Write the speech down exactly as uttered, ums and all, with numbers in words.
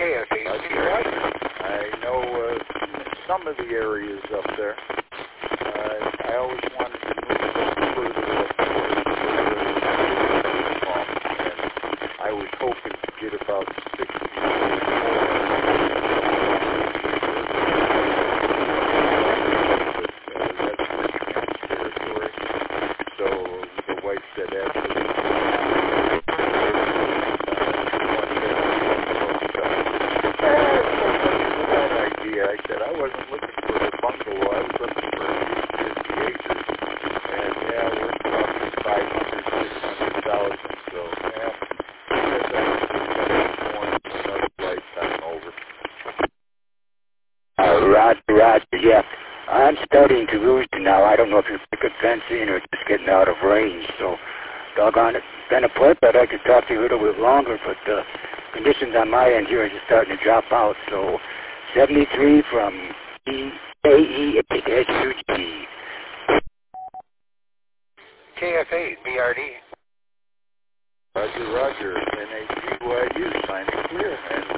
K F eight. I know uh, some of the areas up there. Uh, I always wanted to move a little further up north, and I was hoping to get about sixty-four. But uh, that's Richmond's territory. So the wife said, absolutely. I said I wasn't looking for a bungalow. I was looking for at least fifty acres. And yeah, we're talking five hundred, six hundred thousand. So yeah, I guess I was born another lifetime over. Uh, Roger, Roger, yeah. I'm starting to lose you now. I don't know if you're picket fencing or just getting out of range. So, doggone it, been a pleasure. I'd like to talk to you a little bit longer, but the conditions on my end here are just starting to drop out. So, seventy-three from E A E eight S U G. K F eight, B R D. Roger, Roger, N A G Y U, signing clear, and